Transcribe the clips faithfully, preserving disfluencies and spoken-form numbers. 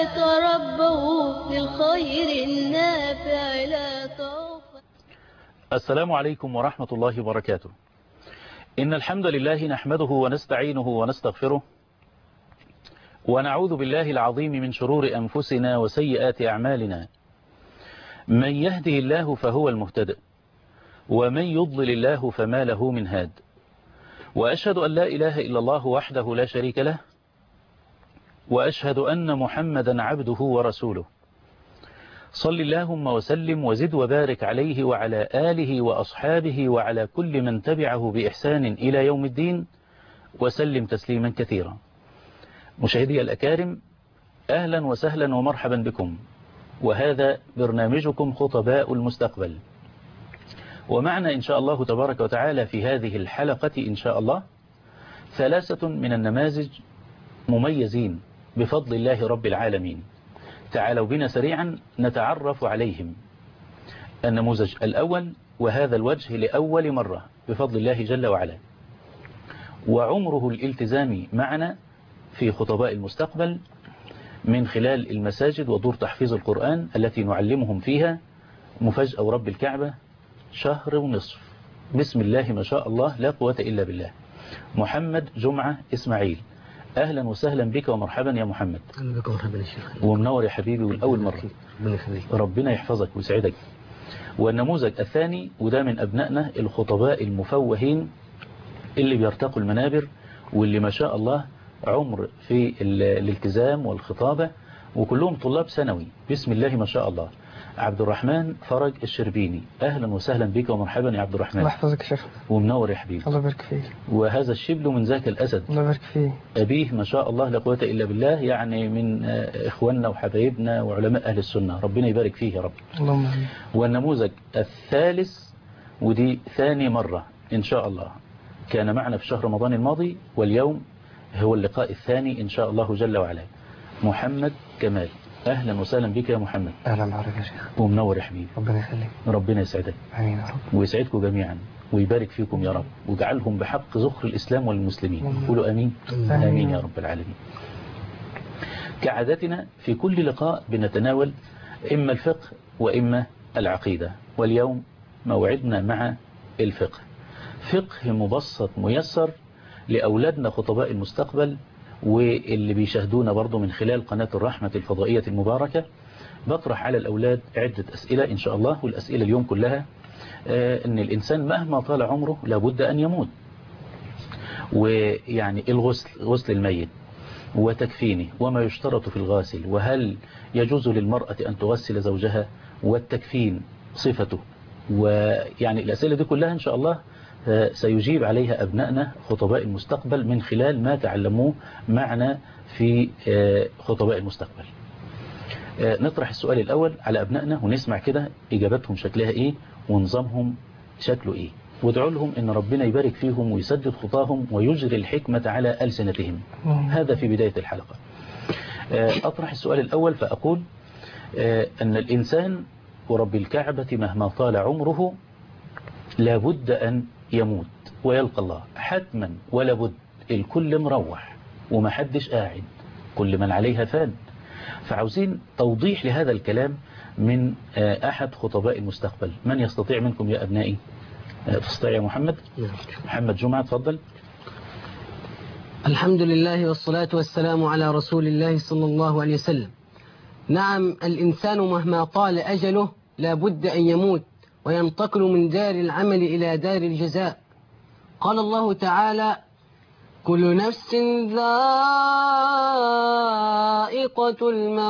تربوا للخير النافع لا توفى. السلام عليكم ورحمة الله وبركاته. إن الحمد لله نحمده ونستعينه ونستغفره ونعوذ بالله العظيم من شرور أنفسنا وسيئات أعمالنا. من يهده الله فهو المهتدئ ومن يضلل الله فما له من هاد. وأشهد أن لا إله إلا الله وحده لا شريك له، وأشهد أن محمدا عبده ورسوله. صل اللهم وسلم وزد وبارك عليه وعلى آله وأصحابه وعلى كل من تبعه بإحسان إلى يوم الدين وسلم تسليما كثيرا. مشاهدي الأكارم، أهلا وسهلا ومرحبا بكم، وهذا برنامجكم خطباء المستقبل. ومعنا إن شاء الله تبارك وتعالى في هذه الحلقة إن شاء الله ثلاثة من النماذج مميزين بفضل الله رب العالمين. تعالوا بنا سريعا نتعرف عليهم. النموذج الأول، وهذا الوجه لأول مرة بفضل الله جل وعلا، وعمره الالتزامي معنا في خطباء المستقبل من خلال المساجد ودور تحفيظ القرآن التي نعلمهم فيها مفاجأة ورب الكعبة شهر ونصف. بسم الله ما شاء الله لا قوة إلا بالله. محمد جمعة إسماعيل، أهلا وسهلا بك ومرحبا يا محمد. أهلا بك ومرحبا يا شيخ. ومنور يا حبيبي، والأول مرة. ربنا يحفظك ويسعدك. والنموذج الثاني، وده من أبنائنا الخطباء المفوهين اللي بيرتقوا المنابر واللي ما شاء الله عمر في الالتزام والخطابة، وكلهم طلاب ثانوي. بسم الله ما شاء الله. عبد الرحمن فرج الشربيني، أهلا وسهلا بك ومرحبا يا عبد الرحمن. الله يحفظك يا شيخ. ومنور يا حبيبي. الله يبارك فيك. وهذا الشبل من ذاك الأسد. الله يبارك فيه. أبيه ما شاء الله لا قوة إلا بالله، يعني من إخواننا وحبايبنا وعلماء أهل السنة، ربنا يبارك فيه يا رب. اللهم آمين. والنموذج الثالث، ودي ثاني مرة إن شاء الله، كان معنا في شهر رمضان الماضي، واليوم هو اللقاء الثاني إن شاء الله جل وعلا. محمد كمال، أهلا وسهلا بك يا محمد. أهلا بحضرتك يا شيخ. ومنور يا حبيبي. ربنا يخليك. ربنا يسعدك. آمين يا رب. ويسعدكم جميعا ويبارك فيكم يا رب، وجعلهم بحق ذخر الإسلام والمسلمين. قولوا آمين. آمين. آمين يا رب العالمين. كعادتنا في كل لقاء بنتناول إما الفقه وإما العقيدة، واليوم موعدنا مع الفقه. فقه مبسط ميسر لأولادنا خطباء المستقبل، واللي بيشاهدونا برضو من خلال قناة الرحمة الفضائية المباركة. بطرح على الأولاد عدة أسئلة إن شاء الله، والأسئلة اليوم كلها آه أن الإنسان مهما طال عمره لابد أن يموت، ويعني الغسل، غسل الميت وتكفينه وما يشترط في الغاسل، وهل يجوز للمرأة أن تغسل زوجها، والتكفين صفته، ويعني الأسئلة دي كلها إن شاء الله سيجيب عليها أبنائنا خطباء المستقبل من خلال ما تعلموه معنا في خطباء المستقبل. نطرح السؤال الأول على أبنائنا ونسمع كده إجابتهم شكلها إيه ونظامهم شكله إيه، وادعوا لهم إن ربنا يبارك فيهم ويسدد خطاهم ويجري الحكمة على ألسنتهم. هذا في بداية الحلقة. أطرح السؤال الأول فأقول أن الإنسان ورب الكعبة مهما طال عمره لابد أن يموت ويلقى الله حتما ولا بد. الكل مروح ومحدش قاعد، كل من عليها فان. فعاوزين توضيح لهذا الكلام من أحد خطباء المستقبل. من يستطيع منكم يا أبنائي؟ تستطيع يا محمد؟ محمد جمعة، تفضل. الحمد لله والصلاة والسلام على رسول الله صلى الله عليه وسلم. نعم، الإنسان مهما طال أجله لابد أن يموت وينتقل من دار العمل إلى دار الجزاء. قال الله تعالى: كل نفس ذائقة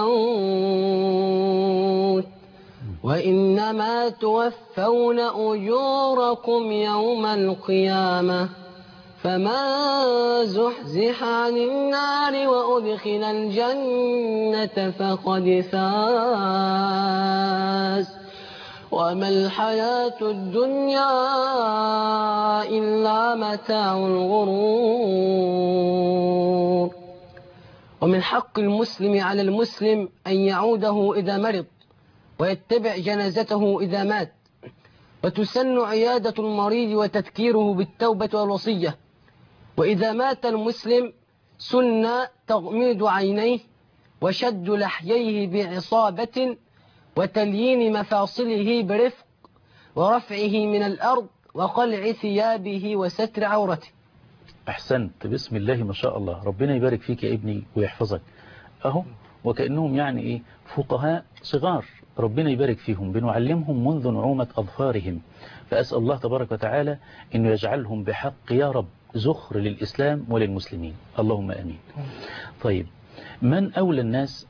الموت وإنما توفون أجوركم يوم القيامة فمن زحزح عن النار وأدخل الجنة فقد فاز وما الحياة الدنيا إلا متاع الغرور. ومن حق المسلم على المسلم أن يعوده إذا مرض ويتبع جنازته إذا مات، وتسن عيادة المريض وتذكيره بالتوبة والوصية. وإذا مات المسلم سن تغميض عينيه وشد لحييه بعصابة وتليين مفاصله برفق ورفعه من الأرض وقلع ثيابه وستر عورته. أحسنت، بسم الله ما شاء الله، ربنا يبارك فيك يا ابني ويحفظك. أهو وكأنهم يعني إيه فقهاء صغار، ربنا يبارك فيهم، بنعلمهم منذ نعومة أظفارهم، فأسأل الله تبارك وتعالى أنه يجعلهم بحق يا رب زخر للإسلام وللمسلمين، اللهم أمين. طيب، من أولى الناس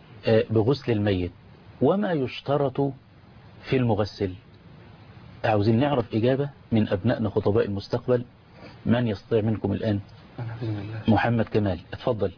بغسل الميت وما يشترط في المغسل؟ عاوزين نعرف إجابة من أبنائنا خطباء المستقبل. من يستطيع منكم الآن؟ محمد كمال، اتفضل.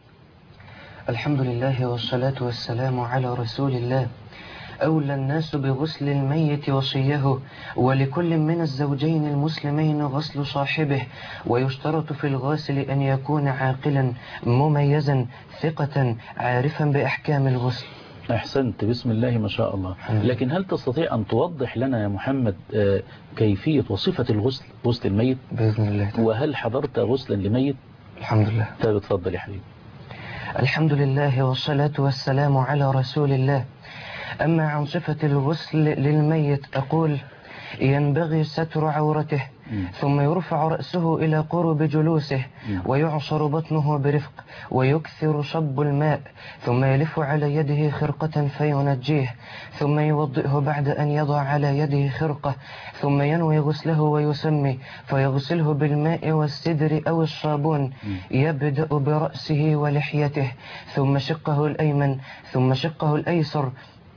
الحمد لله والصلاة والسلام على رسول الله. أولى الناس بغسل الميت وصيه، ولكل من الزوجين المسلمين غسل صاحبه، ويشترط في الغاسل أن يكون عاقلا مميزا ثقة عارفا بأحكام الغسل. أحسنت، بسم الله ما شاء الله. لكن هل تستطيع أن توضح لنا يا محمد كيفية وصفة الغسل، غسل الميت؟ بإذن الله. وهل حضرت غسلا لميت؟ الحمد لله. طيب اتفضل يا حبيبي. الحمد لله والصلاة والسلام على رسول الله. أما عن صفة الغسل للميت أقول: ينبغي ستر عورته، ثم يرفع رأسه إلى قرب جلوسه، ويعصر بطنه برفق، ويكثر صب الماء، ثم يلف على يده خرقة فينجيه، ثم يوضئه بعد أن يضع على يده خرقة، ثم ينوي غسله ويسمي، فيغسله بالماء والسدر أو الصابون. يبدأ برأسه ولحيته، ثم شقه الأيمن، ثم شقه الأيسر،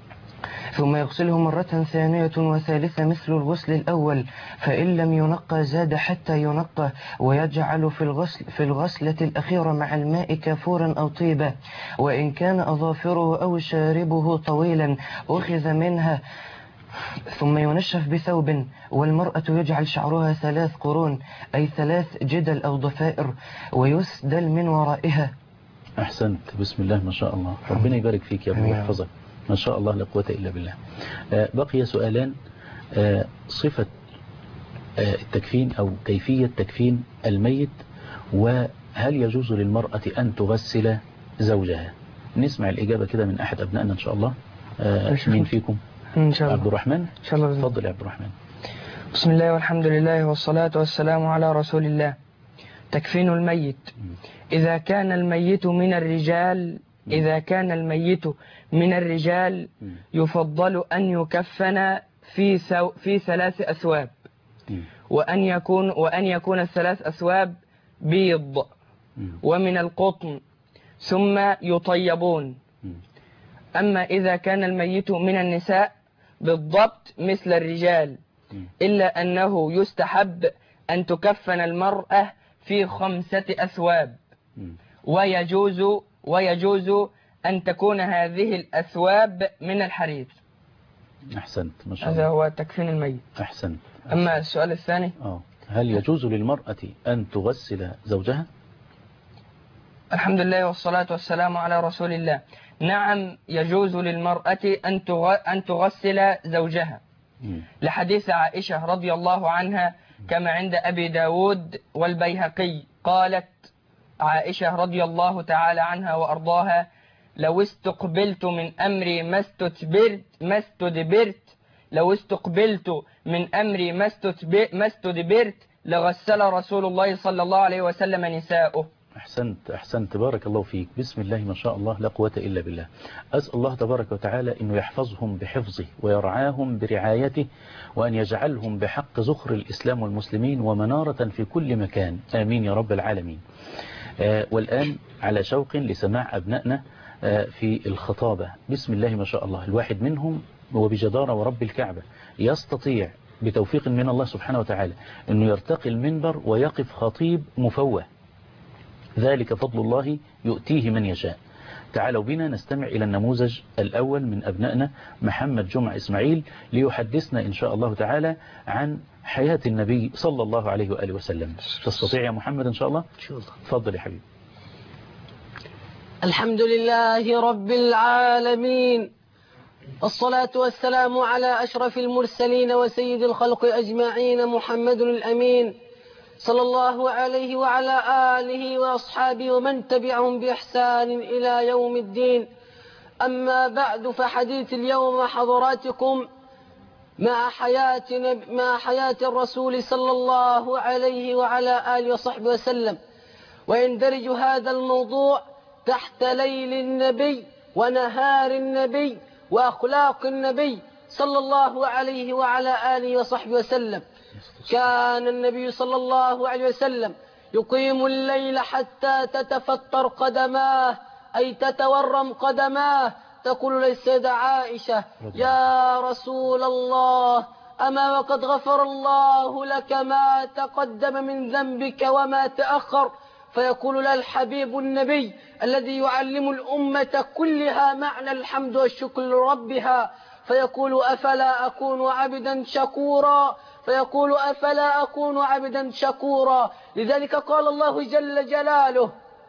ثم يغسله مرة ثانية وثالثة مثل الغسل الأول، فإن لم ينقى زاد حتى ينقى، ويجعل في الغسل في الغسلة الأخيرة مع الماء كافورا أو طيبة، وإن كان أظافره أو شاربه طويلا أخذ منها، ثم ينشف بثوب. والمرأة يجعل شعرها ثلاث قرون، أي ثلاث جدل أو ضفائر، ويسدل من ورائها. أحسنت، بسم الله ما شاء الله، ربنا يبارك فيك يا ابني ويحفظك، ما شاء الله لا قوة إلا بالله. آه بقي سؤالان. آه صفة آه التكفين أو كيفية تكفين الميت، وهل يجوز للمرأة أن تغسل زوجها؟ نسمع الإجابة كده من أحد أبنائنا إن شاء الله. آه مين فيكم؟ إن شاء الله. عبد الرحمن، إن شاء الله. تفضل يا عبد الرحمن. بسم الله والحمد لله والصلاة والسلام على رسول الله. تكفين الميت. إذا كان الميت من الرجال إذا كان الميت من الرجال يفضل أن يكفن في سو في ثلاث أثواب، وأن يكون وأن يكون الثلاث أثواب بيض ومن القطن، ثم يطيبون. أما إذا كان الميت من النساء بالضبط مثل الرجال، إلا أنه يستحب أن تكفن المرأة في خمسة أثواب، ويجوز ويجوز أن تكون هذه الأثواب من الحرير. أحسنت، ما شاء الله. هذا هو تكفين الميت. أحسنت. أما السؤال الثاني، آه. هل يجوز للمرأة أن تغسل زوجها؟ الحمد لله والصلاة والسلام على رسول الله. نعم، يجوز للمرأة أن تغسل زوجها، لحديث عائشة رضي الله عنها كما عند أبي داود والبيهقي، قالت عائشة رضي الله تعالى عنها وأرضاها: لو استقبلت من أمري ما استدبرت ما استدبرت لو استقبلت من أمري ما استدبرت لغسل رسول الله صلى الله عليه وسلم نساؤه. أحسنت أحسنت، بارك الله فيك، بسم الله ما شاء الله لا قوة إلا بالله. أسأل الله تبارك وتعالى أنه يحفظهم بحفظه ويرعاهم برعايته، وأن يجعلهم بحق زخر الإسلام والمسلمين ومنارة في كل مكان، آمين يا رب العالمين. آه والآن على شوق لسماع أبنائنا آه في الخطابة. بسم الله ما شاء الله، الواحد منهم وبجدارة ورب الكعبة يستطيع بتوفيق من الله سبحانه وتعالى أنه يرتقي المنبر ويقف خطيب مفوه، ذلك فضل الله يؤتيه من يشاء. تعالوا بنا نستمع إلى النموذج الأول من أبنائنا محمد جمع إسماعيل، ليحدثنا إن شاء الله تعالى عن حياة النبي صلى الله عليه وآله وسلم. تستطيع يا محمد إن شاء الله؟ إن شاء الله. تفضل يا حبيبي. الحمد لله رب العالمين، الصلاة والسلام على أشرف المرسلين وسيد الخلق أجمعين، محمد الأمين صلى الله عليه وعلى آله وأصحابه ومن تبعهم بإحسان إلى يوم الدين. أما بعد فحديث اليوم مع حضراتكم مع حياة, نب... مع حياة الرسول صلى الله عليه وعلى آله وصحبه وسلم، ويندرج هذا الموضوع تحت ليل النبي ونهار النبي وأخلاق النبي صلى الله عليه وعلى آله وصحبه وسلم. كان النبي صلى الله عليه وسلم يقيم الليل حتى تتفطر قدماه، أي تتورم قدماه. تقول للسيدة عائشة: يا رسول الله، أما وقد غفر الله لك ما تقدم من ذنبك وما تأخر؟ فيقول له الحبيب النبي الذي يعلم الأمة كلها معنى الحمد والشكر لربها، فيقول: أفلا أكون عبدا شكورا؟ فيقول: أفلا أكون عبدا شكورا؟ لذلك قال الله جل جلاله: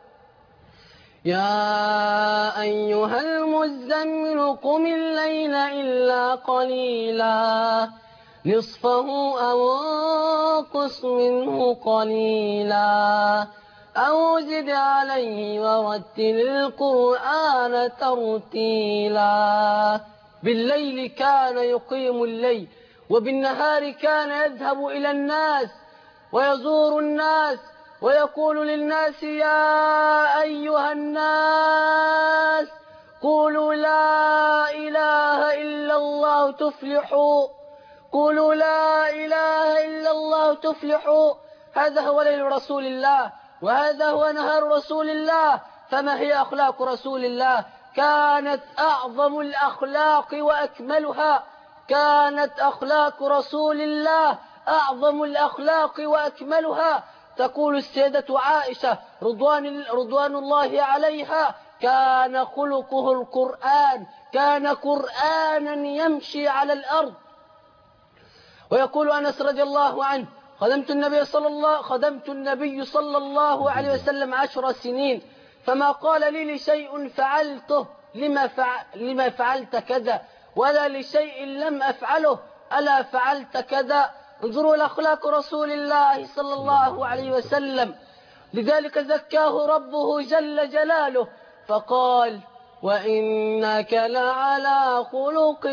يا أيها المزمل قم الليل إلا قليلا نصفه أو انقص منه قليلا أو زد عليه ورتل القرآن ترتيلا. بالليل كان يقيم الليل، وبالنهار كان يذهب إلى الناس ويزور الناس ويقول للناس: يا أيها الناس قولوا لا إله إلا الله تفلحوا، قولوا لا إله إلا الله تفلحوا. هذا هو ليل رسول الله، وهذا هو نهار رسول الله. فما هي أخلاق رسول الله؟ كانت أعظم الأخلاق وأكملها. كانت أخلاق رسول الله أعظم الأخلاق وأكملها. تقول السيدة عائشة رضوان, رضوان الله عليها: كان خلقه القرآن، كان قرآنا يمشي على الأرض. ويقول أنس رضي الله عنه: خدمت النبي صلى الله خدمت النبي صلى الله عليه وسلم عشر سنين، فما قال لي لشيء فعلته لما, فع... لما فعلت كذا، ولا لشيء لم أفعله ألا فعلت كذا. انظروا لأخلاق رسول الله صلى الله عليه وسلم. لذلك زكاه ربه جل جلاله فقال: وإنك لعلى خلق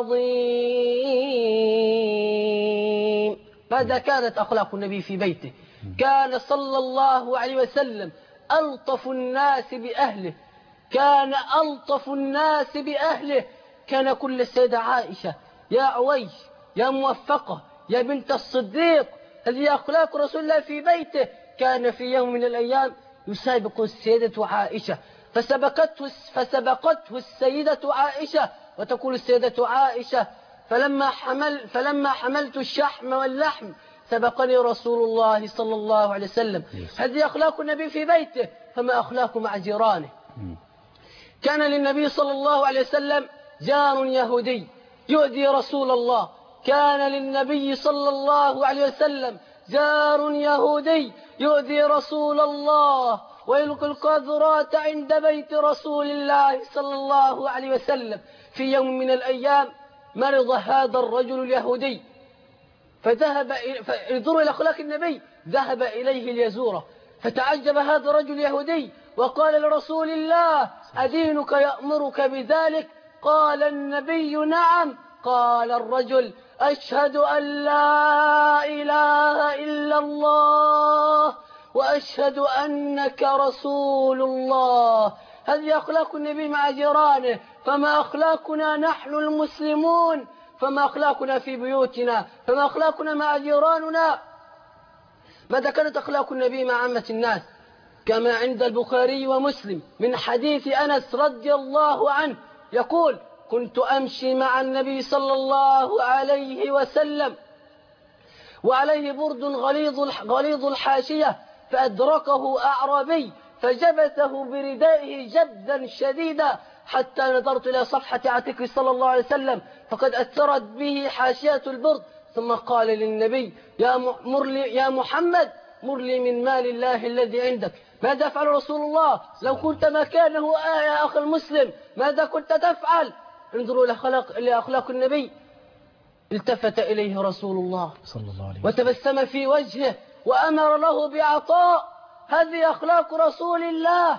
عظيم. ماذا كانت أخلاق النبي في بيته؟ كان صلى الله عليه وسلم ألطف الناس بأهله، كان ألطف الناس بأهله. كان كل السيدة عائشة: يا عويش، يا موفقة، يا بنت الصديق. هذه أخلاق رسول الله في بيته. كان في يوم من الأيام يسابق السيدة عائشة، فسبقته, فسبقته السيدة عائشة، وتقول السيدة عائشة: فلما, حمل فلما حملت الشحم واللحم سبقني رسول الله صلى الله عليه وسلم. هذه أخلاق النبي في بيته. فما أخلاق مع جيرانه؟ كان للنبي صلى الله عليه وسلم جار يهودي يؤذي رسول الله. كان للنبي صلى الله عليه وسلم جار يهودي يؤذي رسول الله ويلقي القاذورات عند بيت رسول الله صلى الله عليه وسلم. في يوم من الأيام مرض هذا الرجل اليهودي، فذهب انظروا إلى أخلاق النبي، ذهب إليه ليزوره، فتعجب هذا الرجل اليهودي وقال لرسول الله: أدينك يأمرك بذلك؟ قال النبي: نعم. قال الرجل: أشهد أن لا إله إلا الله وأشهد أنك رسول الله. هذه أخلاق النبي مع جيرانه. فما أخلاقنا نحن المسلمون؟ فما أخلاقنا في بيوتنا؟ فما أخلاقنا مع جيراننا؟ ماذا كانت أخلاق النبي مع عامة الناس؟ كما عند البخاري ومسلم من حديث أنس رضي الله عنه يقول: كنت أمشي مع النبي صلى الله عليه وسلم وعليه برد غليظ غليظ الحاشية، فأدركه أعرابي فجبته بردائه جبدا شديدا، حتى نظرت إلى صفحة عاتقه صلى الله عليه وسلم فقد أثرت به حاشية البرد. ثم قال للنبي: يا, مر لي يا محمد، مر لي من مال الله الذي عندك. ماذا فعل رسول الله؟ لو كنت مكانه آه يا أخي المسلم ماذا كنت تفعل؟ انظروا لأخلاق النبي. التفت إليه رسول الله صلى الله عليه وسلم وتبسم في وجهه وأمر له بعطاء. هذه أخلاق رسول الله.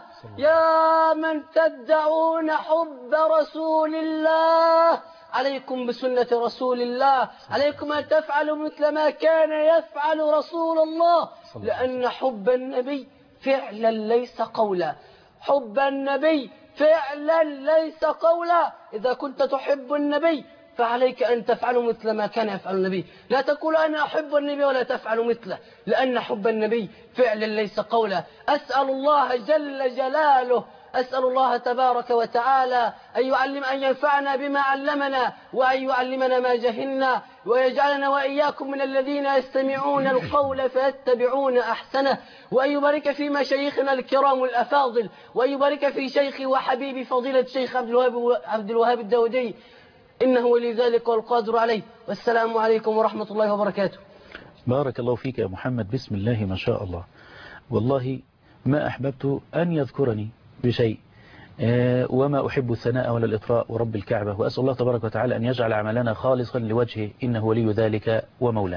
يا من تدعون حب رسول الله، عليكم بسنة رسول الله، عليكم أن تفعلوا مثل ما كان يفعل رسول الله، لأن حب النبي فعلا ليس قولا. حب النبي فعلا ليس قولا. إذا كنت تحب النبي فعليك أن تفعل مثل ما كان يفعل النبي. لا تقول أنا أحب النبي ولا تفعل مثله، لأن حب النبي فعلا ليس قولا. أسأل الله جل جلاله، أسأل الله تبارك وتعالى أن يعلم أن ينفعنا بما علمنا، وأن يعلمنا ما جهلنا، ويجعلنا وإياكم من الذين يستمعون القول فيتبعون أحسنه، وأن يبارك في مشايخنا الكرام الأفاضل، وأن يبارك في شيخي وحبيبي فضيلة الشيخ عبد الوهاب عبد الوهاب الداودي، إنه ولي ذلك والقادر عليه. والسلام عليكم ورحمة الله وبركاته. بارك الله فيك يا محمد. بسم الله ما شاء الله. والله ما أحببت أن يذكرني بشيء وما أحب الثناء ولا الإطراء ورب الكعبة، وأسأل الله تبارك وتعالى أن يجعل عملنا خالصا لوجهه إنه ولي ذلك ومولاه.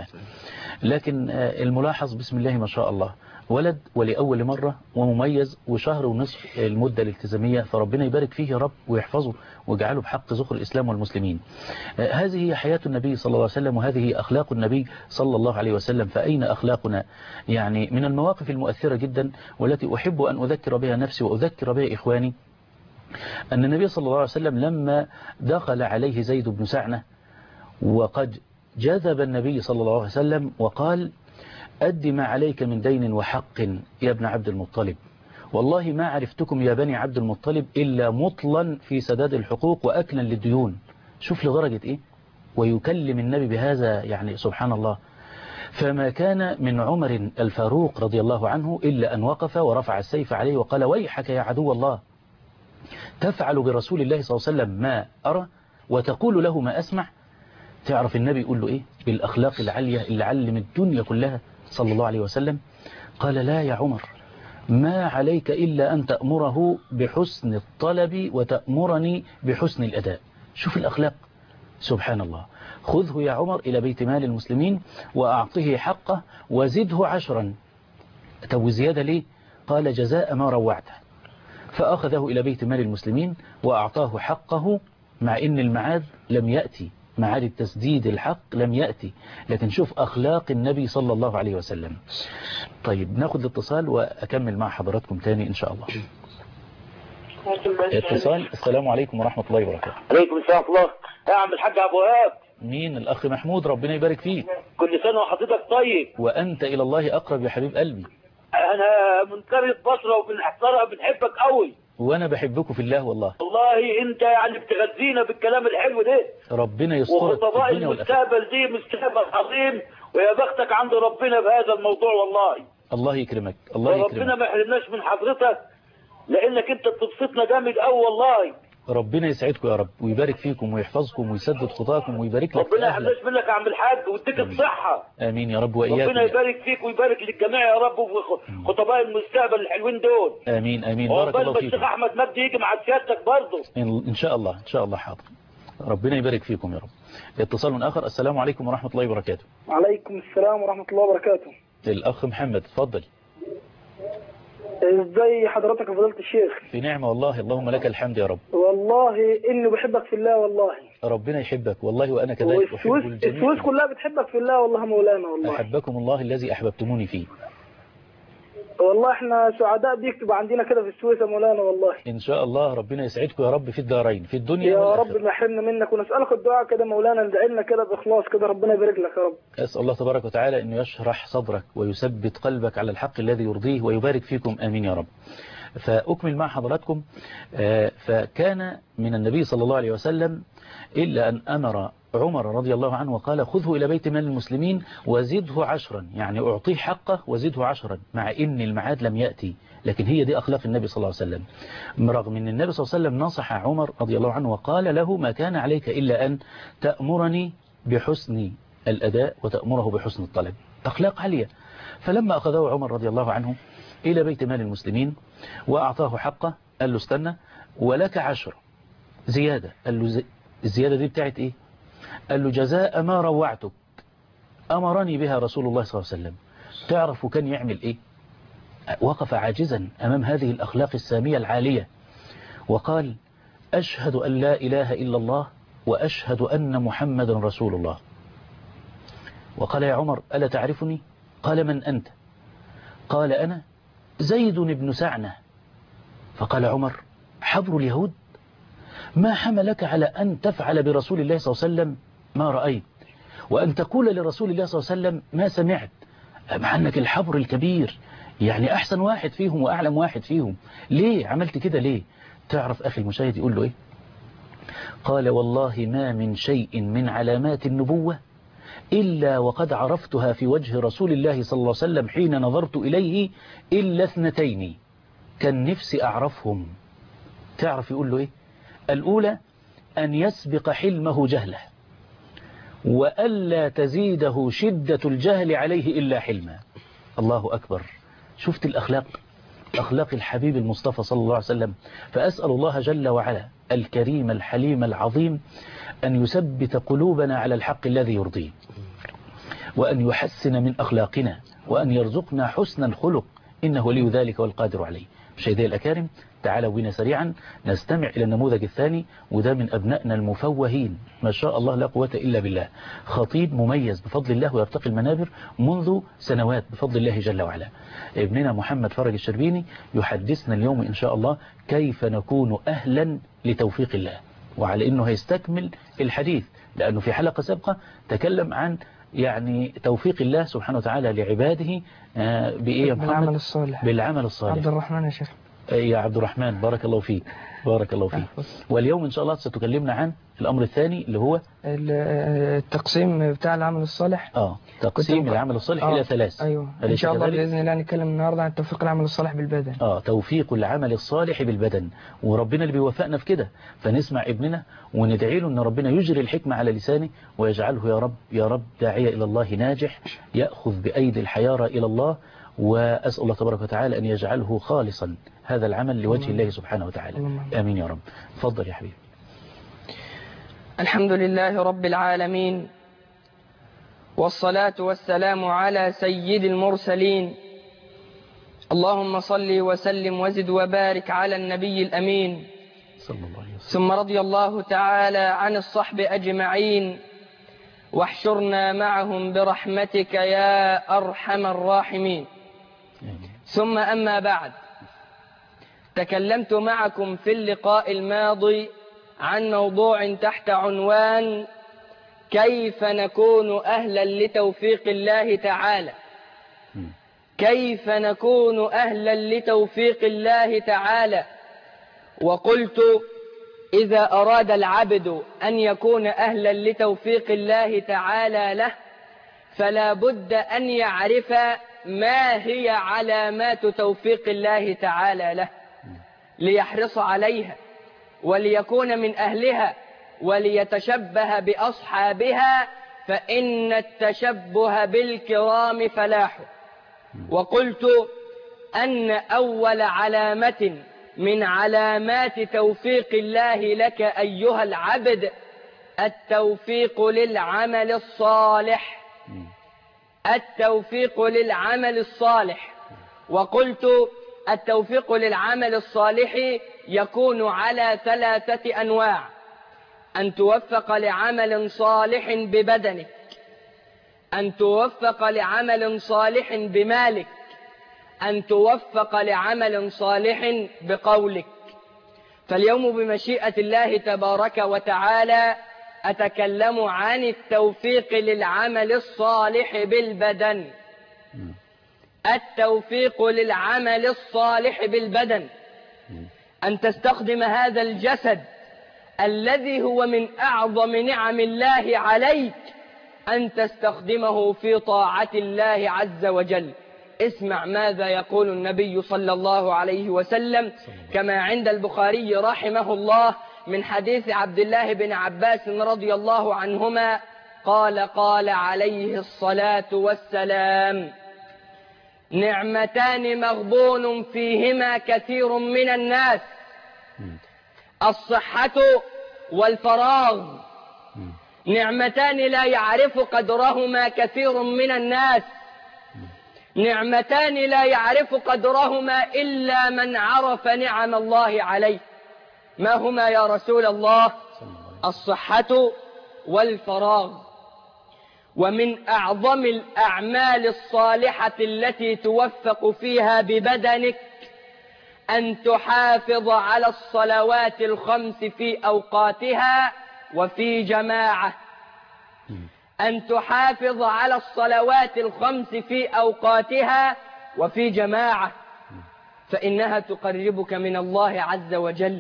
لكن الملاحظ بسم الله ما شاء الله، ولد ولأول مرة ومميز وشهر ونصف المدة الالتزامية، فربنا يبارك فيه يا رب ويحفظه ويجعله بحق ذخر الإسلام والمسلمين. هذه هي حياة النبي صلى الله عليه وسلم، وهذه هي أخلاق النبي صلى الله عليه وسلم. فأين أخلاقنا؟ يعني من المواقف المؤثرة جدا والتي أحب أن أذكر بها نفسي وأذكر بها إخواني، أن النبي صلى الله عليه وسلم لما دخل عليه زيد بن سعنة وقد جذب النبي صلى الله عليه وسلم وقال: أد ما عليك من دين وحق يا ابن عبد المطلب، والله ما عرفتكم يا بني عبد المطلب إلا مطلا في سداد الحقوق وأكلا للديون. شوف لدرجة إيه، ويكلم النبي بهذا، يعني سبحان الله. فما كان من عمر الفاروق رضي الله عنه إلا أن وقف ورفع السيف عليه وقال: ويحك يا عدو الله، تفعل برسول الله صلى الله عليه وسلم ما أرى وتقول له ما أسمع. تعرف النبي يقول له إيه بالأخلاق العالية اللي علم الدنيا كلها صلى الله عليه وسلم؟ قال: لا يا عمر، ما عليك إلا أن تأمره بحسن الطلب وتأمرني بحسن الأداء. شوف الأخلاق، سبحان الله. خذه يا عمر إلى بيت مال المسلمين وأعطه حقه وزده عشرا. طب زيادة ليه؟ قال: جزاء ما روعته. فأخذه إلى بيت مال المسلمين وأعطاه حقه، مع إن المعاد لم يأتي، معاد التسديد الحق لم يأتي، لكن شوف أخلاق النبي صلى الله عليه وسلم. طيب ناخذ الاتصال وأكمل مع حضراتكم تاني إن شاء الله. اتصال. السلام عليكم ورحمة الله وبركاته. عليكم السلام ورحمة الله. يا عم الحاج أبو وهاب. مين؟ الأخ محمود، ربنا يبارك فيك. كل سنة وحضرتك طيب. وأنت إلى الله أقرب يا حبيب قلبي. أنا من قرية بصرة وبنحترق بنحبك قوي. وأنا بحبكم في الله والله. والله أنت يعني بتغذينا بالكلام الحلو ده. ربنا يسترك. وخطباء المستقبل دي مستقبل عظيم، ويا بختك عند ربنا بهذا الموضوع والله. الله يكرمك، الله يكرمك. وربنا ما يحرمناش من حضرتك، لأنك أنت بتبسطنا جامد قوي والله. ربنا يسعدكم يا رب ويبارك فيكم ويحفظكم ويسدد خطاكم ويبارك لك. ربنا يحفظك منك يا عم الحاج ويديك الصحة. آمين يا رب وإياكم. ربنا يبارك فيك ويبارك للجميع يا رب، وخطباء المستقبل الحلوين دول. آمين آمين. بارك الله فيكم. الشيخ أحمد مجدي يجي مع سيادتك برضه. إن شاء الله إن شاء الله. حاضر. ربنا يبارك فيكم يا رب. اتصال آخر. السلام عليكم ورحمة الله وبركاته. وعليكم السلام ورحمة الله وبركاته. الأخ محمد، اتفضل. ازاي حضرتك يا فضيلة الشيخ؟ في نعمة والله، اللهم لك الحمد يا رب. والله اني بحبك في الله والله. ربنا يحبك والله، وانا كذلك احب الجميع. السويس كلها بتحبك في الله والله مولانا والله. احبكم الله الذي احببتموني فيه. والله احنا سعداء بيك تبقى عندنا كده في السويس يا مولانا والله. ان شاء الله. ربنا يسعدكم يا رب في الدارين، في الدنيا يا والآخرة. رب ما يحرمنا منك، ونسألك الدعاء كده مولانا، ندعي لنا كده بإخلاص كده، ربنا يبارك لك يا رب. أسأل الله تبارك وتعالى أن يشرح صدرك ويثبت قلبك على الحق الذي يرضيه ويبارك فيكم. آمين يا رب. فأكمل مع حضراتكم. فكان من النبي صلى الله عليه وسلم إلا أن أمر عمر رضي الله عنه وقال: خذه إلى بيت مال المسلمين وزده عشرا، يعني أعطيه حقه وزده عشرا، مع إن المعاد لم يأتي. لكن هي دي أخلاق النبي صلى الله عليه وسلم. رغم أن النبي صلى الله عليه وسلم نصح عمر رضي الله عنه وقال له: ما كان عليك إلا أن تأمرني بحسن الأداء وتأمره بحسن الطلب. أخلاق عالية. فلما أخذه عمر رضي الله عنه إلى بيت مال المسلمين وأعطاه حقه، قال له: استنى ولك عشر زيادة. قال له: الزيادة دي بتاعت إيه؟ قال له: جزاء ما روعتك أمرني بها رسول الله صلى الله عليه وسلم. تعرفوا كان يعمل إيه؟ وقف عاجزا أمام هذه الأخلاق السامية العالية وقال أشهد أن لا إله إلا الله وأشهد أن محمد رسول الله. وقال يا عمر ألا تعرفني؟ قال من أنت؟ قال أنا زيد بن سعنة. فقال عمر حبر اليهود؟ ما حملك على أن تفعل برسول الله صلى الله عليه وسلم ما رأيت وأن تقول لرسول الله صلى الله عليه وسلم ما سمعت، مع أنك الحبر الكبير، يعني أحسن واحد فيهم وأعلم واحد فيهم، ليه عملت كده ليه؟ تعرف أخي المشاهد يقول له إيه؟ قال والله ما من شيء من علامات النبوة إلا وقد عرفتها في وجه رسول الله صلى الله عليه وسلم حين نظرت إليه إلا اثنتين كان نفسي أعرفهم. تعرف يقول له إيه؟ الأولى أن يسبق حلمه جهله وألا تزيده شدة الجهل عليه إلا حلما. الله أكبر. شفت الأخلاق، أخلاق الحبيب المصطفى صلى الله عليه وسلم. فأسأل الله جل وعلا الكريم الحليم العظيم أن يثبت قلوبنا على الحق الذي يرضيه، وأن يحسن من أخلاقنا، وأن يرزقنا حسن الخلق، إنه ولي ذلك والقادر عليه. مشاهدي الأكارم، تعالوا بنا سريعا نستمع إلى النموذج الثاني، وده من أبنائنا المفوهين ما شاء الله لا قوة إلا بالله، خطيب مميز بفضل الله ويرتقي المنابر منذ سنوات بفضل الله جل وعلا. ابننا محمد فرج الشربيني يحدثنا اليوم إن شاء الله كيف نكون أهلا لتوفيق الله، وعلى إنه هيستكمل الحديث لأنه في حلقة سابقة تكلم عن يعني توفيق الله سبحانه وتعالى لعباده بإيه يا محمد؟ بالعمل الصالح. بالعمل الصالح. عبد الرحمن يا شيخ. يا عبد الرحمن بارك الله فيك، بارك الله فيك. واليوم إن شاء الله ستكلمنا عن الأمر الثاني اللي هو التقسيم بتاع العمل الصالح. اه تقسيم العمل الصالح آه. إلى ثلاث. أيوة إن شاء الله بإذن الله نتكلم النهاردة عن توفيق العمل الصالح بالبدن. اه توفيق العمل الصالح بالبدن، وربنا اللي بيوفقنا في كده، فنسمع ابننا وندعي له أن ربنا يجري الحكمة على لسانه ويجعله يا رب يا رب داعية إلى الله ناجح يأخذ بأيدي الحيارى إلى الله، وأسأل الله تبارك وتعالى أن يجعله خالصا هذا العمل لوجه الله سبحانه وتعالى. آمين يا رب. تفضل يا حبيبي. الحمد لله رب العالمين، والصلاة والسلام على سيد المرسلين، اللهم صل وسلم وزد وبارك على النبي الأمين صلى الله عليه وسلم. ثم رضي الله تعالى عن الصحب أجمعين، واحشرنا معهم برحمتك يا أرحم الراحمين. ثم أما بعد، تكلمت معكم في اللقاء الماضي عن موضوع تحت عنوان كيف نكون أهلا لتوفيق الله تعالى. كيف نكون أهلا لتوفيق الله تعالى. وقلت إذا أراد العبد أن يكون أهلا لتوفيق الله تعالى له فلا بد أن يعرف ما هي علامات توفيق الله تعالى له ليحرص عليها وليكون من أهلها وليتشبه بأصحابها، فإن التشبه بالكرام فلاح. وقلت أن أول علامة من علامات توفيق الله لك أيها العبد التوفيق للعمل الصالح. التوفيق للعمل الصالح. وقلت التوفيق للعمل الصالح يكون على ثلاثة أنواع: أن توفق لعمل صالح ببدنك، أن توفق لعمل صالح بمالك، أن توفق لعمل صالح بقولك. فاليوم بمشيئة الله تبارك وتعالى أتكلم عن التوفيق للعمل الصالح بالبدن. التوفيق للعمل الصالح بالبدن، أن تستخدم هذا الجسد الذي هو من أعظم نعم الله عليك، أن تستخدمه في طاعة الله عز وجل. اسمع ماذا يقول النبي صلى الله عليه وسلم كما عند البخاري رحمه الله من حديث عبد الله بن عباس رضي الله عنهما قال قال عليه الصلاة والسلام: نعمتان مغبون فيهما كثير من الناس، الصحة والفراغ. نعمتان لا يعرف قدرهما كثير من الناس، نعمتان لا يعرف قدرهما إلا من عرف نعم الله عليه. ما هما يا رسول الله؟ الصحة والفراغ. ومن أعظم الأعمال الصالحة التي توفق فيها ببدنك أن تحافظ على الصلوات الخمس في أوقاتها وفي جماعة. أن تحافظ على الصلوات الخمس في أوقاتها وفي جماعة، فإنها تقربك من الله عز وجل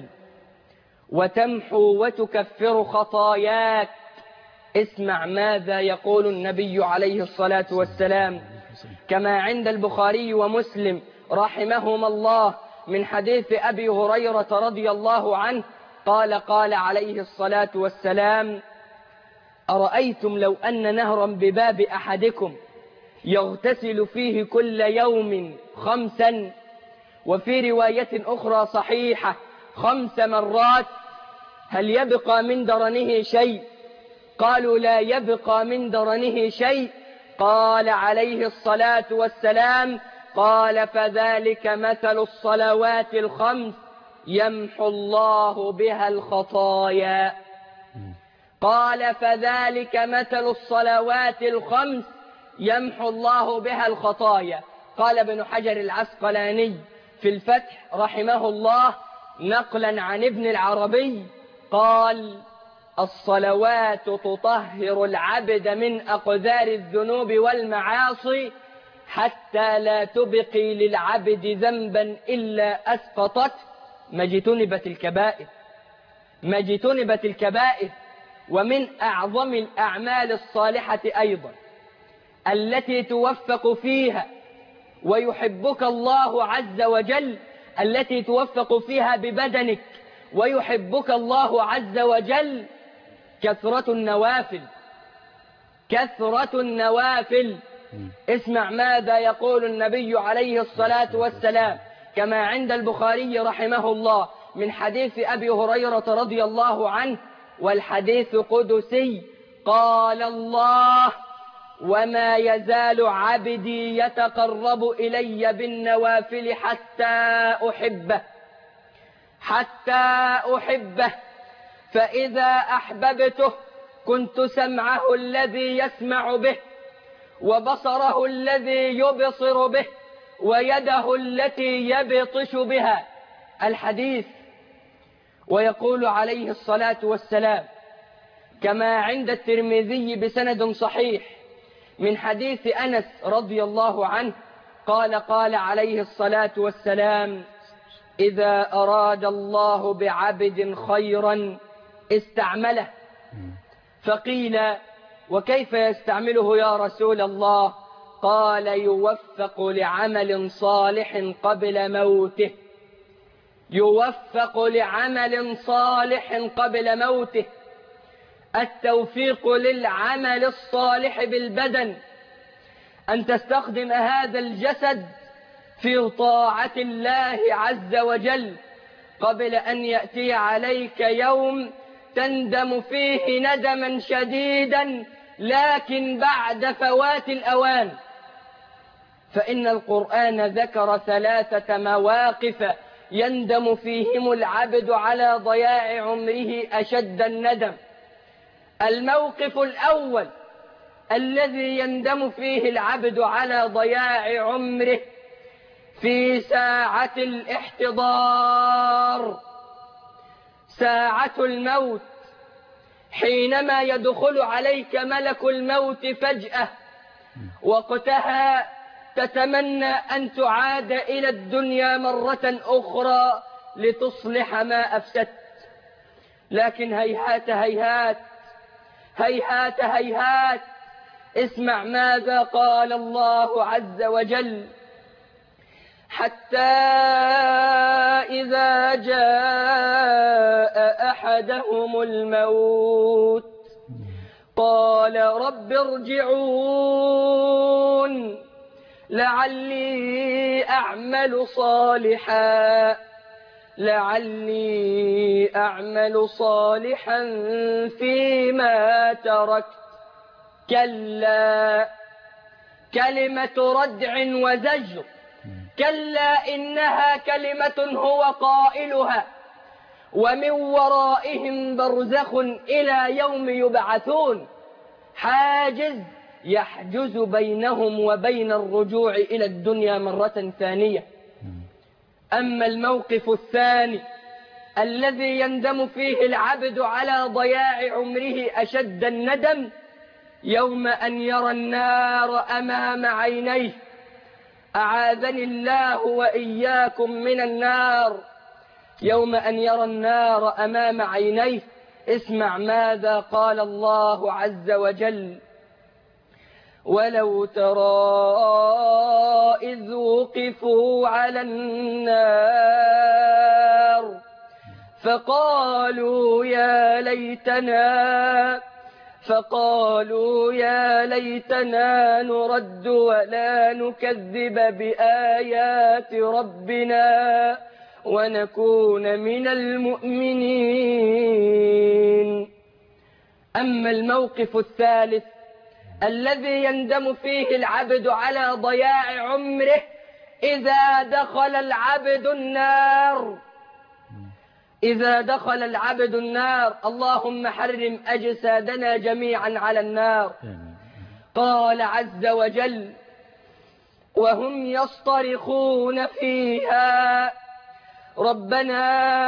وتمحو وتكفر خطاياك. اسمع ماذا يقول النبي عليه الصلاة والسلام كما عند البخاري ومسلم رحمهما الله من حديث أبي هريرة رضي الله عنه قال قال عليه الصلاة والسلام: أرأيتم لو أن نهرا بباب أحدكم يغتسل فيه كل يوم خمسا، وفي رواية أخرى صحيحة خمس مرات، هل يبقى من درنه شيء؟ قالوا: لا يبقى من درنه شيء. قال عليه الصلاة والسلام: قال فذلك مثل الصلوات الخمس يمحو الله بها الخطايا. قال فذلك مثل الصلوات الخمس يمحو الله بها الخطايا. قال ابن حجر العسقلاني في الفتح رحمه الله نقلا عن ابن العربي قال: الصلوات تطهر العبد من أقذار الذنوب والمعاصي حتى لا تبقي للعبد ذنبا إلا أسقطت ما اجتنبت الكبائر ما اجتنبت الكبائر. ومن أعظم الأعمال الصالحة أيضا التي توفق فيها ويحبك الله عز وجل، التي توفق فيها ببدنك ويحبك الله عز وجل، كثرة النوافل. كثرة النوافل. اسمع ماذا يقول النبي عليه الصلاة والسلام كما عند البخاري رحمه الله من حديث أبي هريرة رضي الله عنه، والحديث قدسي: قال الله: وما يزال عبدي يتقرب إلي بالنوافل حتى أحبه حتى أحبه فإذا أحببته كنت سمعه الذي يسمع به، وبصره الذي يبصر به، ويده التي يبطش بها. الحديث. ويقول عليه الصلاة والسلام كما عند الترمذي بسند صحيح من حديث أنس رضي الله عنه قال قال عليه الصلاة والسلام: إذا أراد الله بعبد خيرا استعمله. فقيل: وكيف يستعمله يا رسول الله؟ قال: يوفق لعمل صالح قبل موته يوفق لعمل صالح قبل موته. التوفيق للعمل الصالح بالبدن، أن تستخدم هذا الجسد في طاعة الله عز وجل قبل أن يأتي عليك يوم تندم فيه ندما شديدا لكن بعد فوات الأوان. فإن القرآن ذكر ثلاثة مواقف يندم فيهم العبد على ضياع عمره أشد الندم. الموقف الأول الذي يندم فيه العبد على ضياع عمره في ساعة الاحتضار، ساعة الموت، حينما يدخل عليك ملك الموت فجأة. وقتها تتمنى أن تعاد إلى الدنيا مرة أخرى لتصلح ما أفسدت، لكن هيهات هيهات هيهات هيهات. اسمع ماذا قال الله عز وجل: حتى إذا جاء أحدهم الموت قال رب ارجعون لعلي أعمل صالحا لعلي أعمل صالحا فيما تركت كلا كلمة ردع وزجر، كلا إنها كلمة هو قائلها ومن ورائهم برزخ إلى يوم يبعثون، حاجز يحجز بينهم وبين الرجوع إلى الدنيا مرة ثانية. أما الموقف الثاني الذي يندم فيه العبد على ضياع عمره أشد الندم، يوم أن يرى النار أمام عينيه، أعاذني الله وإياكم من النار. يوم أن يرى النار أمام عينيه، اسمع ماذا قال الله عز وجل: ولو ترى إذ وقفوا على النار فقالوا يا ليتنا فقالوا يا ليتنا نرد ولا نكذب بآيات ربنا ونكون من المؤمنين. أما الموقف الثالث الذي يندم فيه العبد على ضياع عمره، إذا دخل العبد النار إذا دخل العبد النار اللهم حرم أجسادنا جميعا على النار. قال عز وجل: وهم يصطرخون فيها ربنا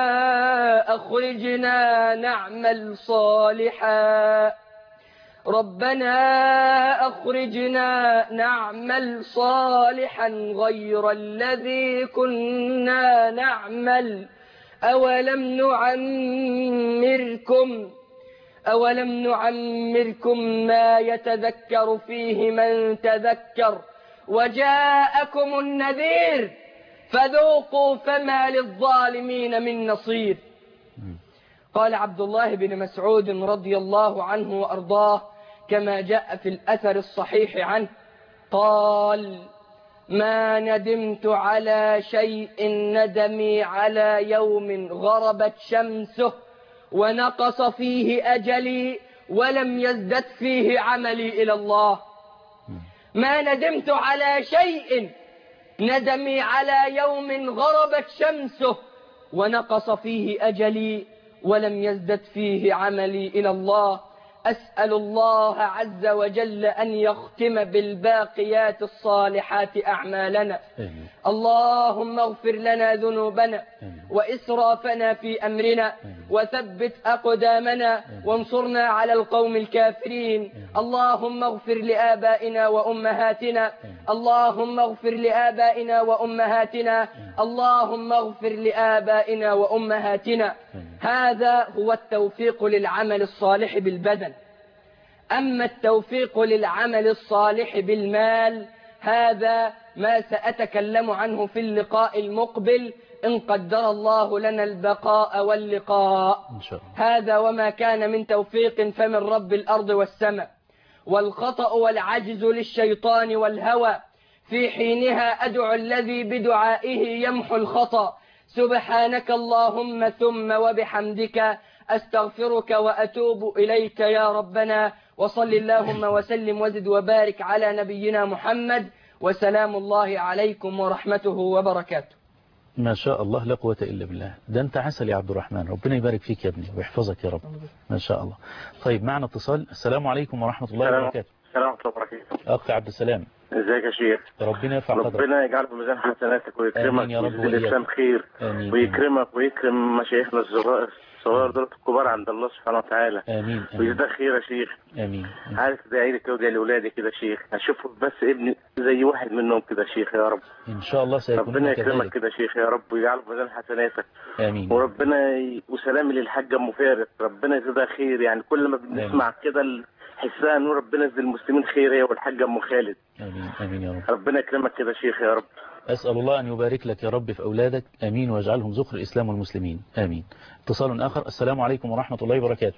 أخرجنا نعمل صالحا ربنا أخرجنا نعمل صالحا غير الذي كنا نعمل أولم نعمركم أولم نعمركم ما يتذكر فيه من تذكر وجاءكم النذير فذوقوا فما للظالمين من نصير. قال عبد الله بن مسعود رضي الله عنه وأرضاه كما جاء في الأثر الصحيح عنه قال: ما ندمت على شيء ندمي على يوم غربت شمسه ونقص فيه أجلي ولم يزدد فيه عملي إلى الله. ما ندمت على شيء ندمي على يوم غربت شمسه ونقص فيه أجلي ولم يزدد فيه عملي إلى الله. أسأل الله عز وجل أن يختم بالباقيات الصالحات أعمالنا. آمين. اللهم اغفر لنا ذنوبنا آمين. وإسرافنا في أمرنا آمين. وثبت أقدامنا آمين. وانصرنا على القوم الكافرين. آمين. اللهم اغفر لآبائنا وأمهاتنا آمين. اللهم اغفر لآبائنا وأمهاتنا آمين. اللهم اغفر لآبائنا وأمهاتنا. آمين. هذا هو التوفيق للعمل الصالح بالبدن. أما التوفيق للعمل الصالح بالمال هذا ما سأتكلم عنه في اللقاء المقبل إن قدر الله لنا البقاء واللقاء إن شاء الله. هذا وما كان من توفيق فمن رب الأرض والسماء، والخطأ والعجز للشيطان والهوى. في حينها أدعو الذي بدعائه يمحو الخطأ. سبحانك اللهم ثم وبحمدك أستغفرك وأتوب إليك يا ربنا. وصل اللهم وسلم وزد وبارك على نبينا محمد، وسلام الله عليكم ورحمته وبركاته. ما شاء الله لا قوة إلا بالله. ده أنت عسل يا عبد الرحمن، ربنا يبارك فيك يا ابني ويحفظك يا رب. ما شاء الله. طيب معنا اتصال. السلام عليكم ورحمة الله وبركاته. السلام ورحمة الله وبركاته. أخي عبد السلام، ازيك يا شيخ؟ ربنا يرفع قدرك. ربنا يجعل في ميزان حسناتك ويكرمك ويزيد الإسلام خير. آمين. ويكرمك ويكرم مشايخنا الصغار الصغار دول الكبار عند الله سبحانه وتعالى. آمين. ويزيدك خير يا شيخ. آمين. عارف ادعي لي كده ودعي لأولادي كده يا شيخ، هشوفه بس ابني زي واحد منهم كده يا شيخ يا رب. إن شاء الله سيكون ربنا يكرمك كده يا شيخ يا رب ويجعله في ميزان حسناتك. آمين. وربنا ي... وسلامي للحاجة أم فارس، ربنا يزيدها خير. يعني كل ما بنسمع كده حسها نور ربنا يزيد المسلمين خير، هي والحاجة أم خالد. آمين. آمين يا رب. ربنا يكرمك كده يا شيخ يا رب. أسأل الله أن يبارك لك يا رب في أولادك. آمين. واجعلهم ذخر الإسلام والمسلمين. آمين. اتصال آخر. السلام عليكم ورحمة الله وبركاته.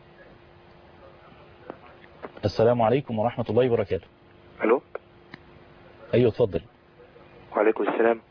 السلام عليكم ورحمة الله وبركاته. ألو. أيوة اتفضل. وعليكم السلام.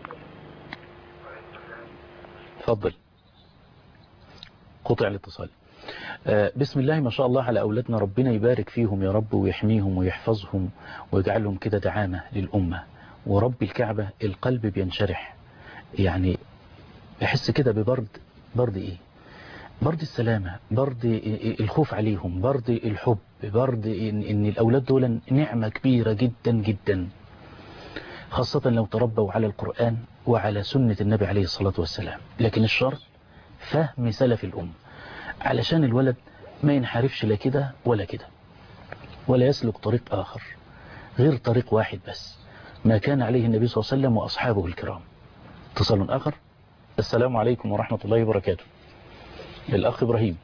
اتفضل. قطع الاتصال. بسم الله ما شاء الله على أولادنا، ربنا يبارك فيهم يا رب ويحميهم ويحفظهم ويجعلهم كده دعامة للأمة. ورب الكعبة القلب بينشرح، يعني بحس كده ببرد. برد إيه؟ برد السلامة، برد الخوف عليهم، برد الحب، برد إن, إن الأولاد دول نعمة كبيرة جدا جدا، خاصة لو تربوا على القرآن وعلى سنة النبي عليه الصلاة والسلام. لكن الشرط فهم سلف الأم، علشان الولد ما ينحرفش لا كده ولا كده، ولا يسلك طريق آخر غير طريق واحد بس ما كان عليه النبي صلى الله عليه وسلم وأصحابه الكرام. اتصال آخر. السلام عليكم ورحمة الله وبركاته. الأخ إبراهيم.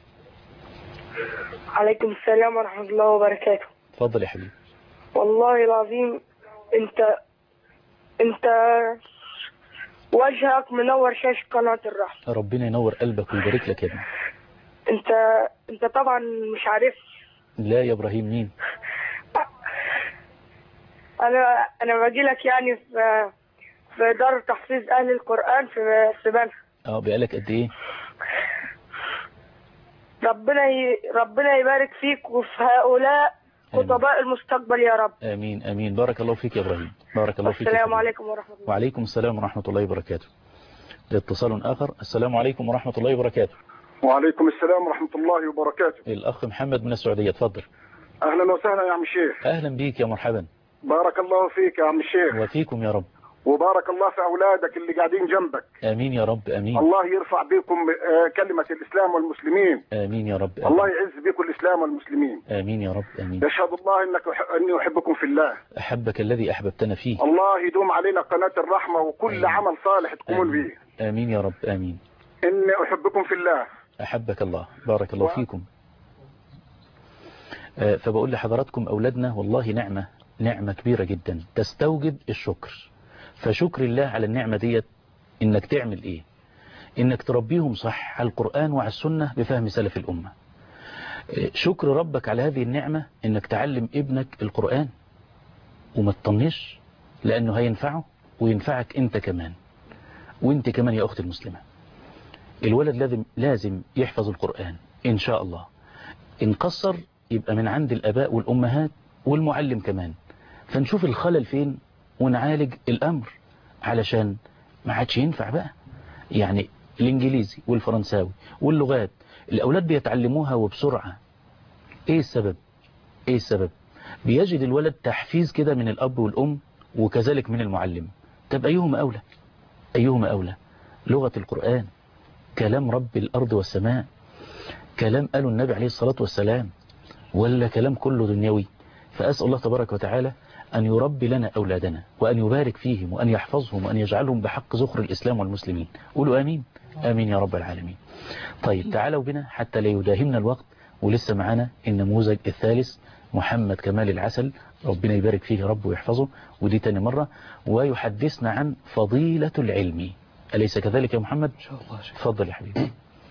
عليكم السلام ورحمة الله وبركاته. تفضل يا حبيبي. والله العظيم انت انت وجهك منور شاشة قناة الرحمة. ربنا ينور قلبك ويبارك لك يا ابني. انت انت طبعا مش عارف. لا يا إبراهيم، مين؟ انا انا باجي لك يعني في في دار تحفيظ اهل القرآن في في بنها. اه بقالك قد ايه؟ ربنا ي... ربنا يبارك فيك وفي هؤلاء خطباء المستقبل يا رب. امين امين. بارك الله فيك يا ابراهيم، بارك الله فيك. السلام عليكم ورحمة الله. وعليكم السلام ورحمة الله وبركاته. اتصال آخر. السلام عليكم ورحمة الله وبركاته. وعليكم السلام ورحمة الله وبركاته. الأخ محمد من السعودية، تفضل. أهلا وسهلا يا عم الشيخ. أهلا بيك يا مرحبا. بارك الله فيك يا عم الشيخ. وفيكم يا رب. وبارك الله في أولادك اللي قاعدين جنبك. آمين يا رب. آمين. الله يرفع بكم كلمة الإسلام والمسلمين. آمين يا رب. آمين. الله يعز بكم الإسلام والمسلمين. آمين يا رب. آمين. يشهد الله إنك أني أحبكم في الله. أحبك الذي أحببتنا فيه. الله يدوم علينا قناة الرحمة وكل آمين. عمل صالح تقومون به. آمين يا رب. آمين. إني أحبكم في الله. أحبك الله. بارك الله و... فيكم. آه فبقول لحضراتكم أولادنا والله نعمة نعمة كبيرة جدا تستوجب الشكر. فشكر الله على النعمة ديت إنك تعمل إيه؟ إنك تربيهم صح على القرآن وعلى السنة بفهم سلف الأمة. شكر ربك على هذه النعمة إنك تعلم ابنك القرآن وما تطنش، لأنه هينفعه وينفعك أنت كمان، وأنت كمان يا أخت المسلمة. الولد لازم لازم يحفظ القرآن إن شاء الله. إن قصر يبقى من عند الآباء والأمهات والمعلم كمان، فنشوف الخلل فين ونعالج الأمر، علشان ما عادش ينفع بقى. يعني الإنجليزي والفرنساوي واللغات الأولاد بيتعلموها وبسرعة. إيه السبب؟ إيه السبب؟ بيجد الولد تحفيز كده من الأب والأم وكذلك من المعلم. طب أيهما أولى؟ أيهما أولى؟ لغة القرآن كلام رب الأرض والسماء، كلام قاله النبي عليه الصلاة والسلام، ولا كلام كله دنيوي؟ فأسأل الله تبارك وتعالى أن يربي لنا أولادنا وأن يبارك فيهم وأن يحفظهم وأن يجعلهم بحق زخر الإسلام والمسلمين. قولوا آمين. آمين يا رب العالمين. طيب تعالوا بنا حتى لا يداهمنا الوقت، ولسه معانا النموذج الثالث محمد كمال العسل، ربنا يبارك فيه يا رب ويحفظه، ودي تاني مرة، ويحدثنا عن فضيلة العلم. أليس كذلك يا محمد؟ إن شاء الله. تفضل يا حبيبي.